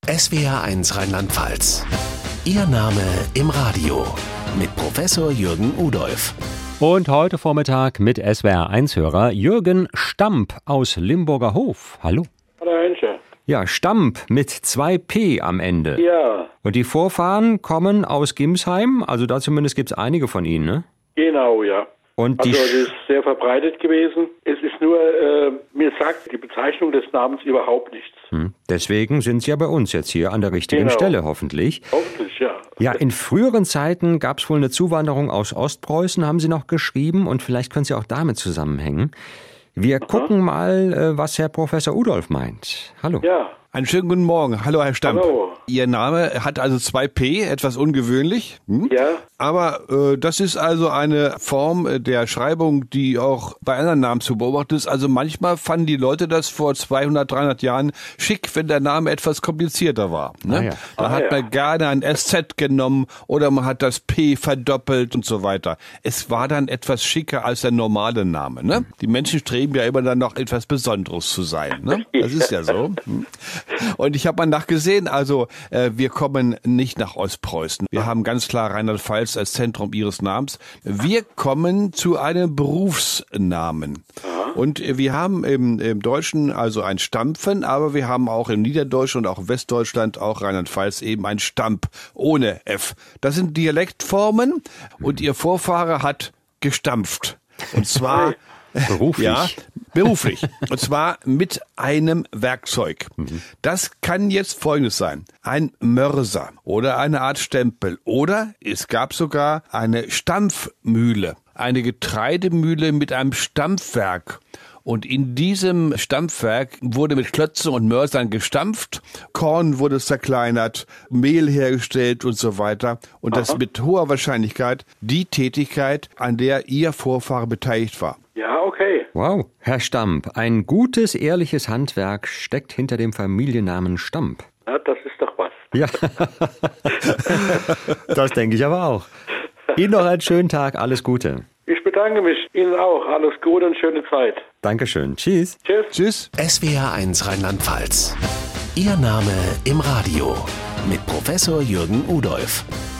SWR1 Rheinland-Pfalz. Ihr Name im Radio mit Professor Jürgen Udolph. Und heute Vormittag mit SWR1-Hörer Jürgen Stamp aus Limburger Hof. Hallo. Hallo Hönche. Ja, Stamp mit 2P am Ende. Ja, Und die Vorfahren kommen aus Gimsheim, also da zumindest gibt es einige von ihnen, ne? genau, ja. Und Also die es ist sehr verbreitet gewesen. Es ist nur, mir sagt die Bezeichnung des Namens überhaupt nichts. deswegen sind sie ja bei uns jetzt hier an der richtigen Genau. Stelle, hoffentlich. Hoffentlich, ja. Ja, in früheren Zeiten gab es wohl eine Zuwanderung aus Ostpreußen, haben Sie noch geschrieben, und vielleicht können Sie auch damit zusammenhängen. Wir gucken mal, was Herr Professor Udolph meint. Hallo. Ja, Einen schönen guten Morgen. Hallo, Herr Stamp. hallo. Ihr Name hat also 2P, etwas ungewöhnlich. Ja, Aber das ist also eine Form der Schreibung, die auch bei anderen Namen zu beobachten ist. Also manchmal fanden die Leute das vor 200, 300 Jahren schick, wenn der Name etwas komplizierter war. Ne? Ah ja. Da hat man gerne ein SZ genommen oder man hat das P verdoppelt und so weiter. Es war dann etwas schicker als der normale Name. Ne? Die Menschen streben ja immer dann noch etwas Besonderes zu sein. Ne? Das ist ja so. Und ich habe mal nachgesehen, also wir kommen nicht nach Ostpreußen. Wir haben ganz klar Rheinland-Pfalz als Zentrum ihres Namens. Wir kommen zu einem Berufsnamen. Und wir haben im Deutschen also ein Stampfen, aber wir haben auch im Niederdeutschen und auch in Westdeutschland, auch Rheinland-Pfalz, eben ein Stamp ohne F. Das sind Dialektformen und ihr Vorfahre hat gestampft. Und zwar Beruflich. Ja, beruflich. Und zwar mit einem Werkzeug. Das kann jetzt Folgendes sein. Ein Mörser oder eine Art Stempel. Oder es gab sogar eine Stampfmühle. Eine Getreidemühle mit einem Stampfwerk. Und in diesem Stampfwerk wurde mit Klötzen und Mörsern gestampft, Korn wurde zerkleinert, Mehl hergestellt und so weiter. Und das mit hoher Wahrscheinlichkeit die Tätigkeit, an der Ihr Vorfahre beteiligt war. ja, okay. Wow, Herr Stamp, ein gutes, ehrliches Handwerk steckt hinter dem Familiennamen Stamp. Ja, das ist doch was. Ja, das denke ich aber auch. Ihnen noch einen schönen Tag, alles Gute. Ich bedanke mich. Ihnen auch. Alles Gute und schöne Zeit. Dankeschön, tschüss. Tschüss. Tschüss. SWR1 Rheinland-Pfalz. Ihr Name im Radio mit Professor Jürgen Udolph.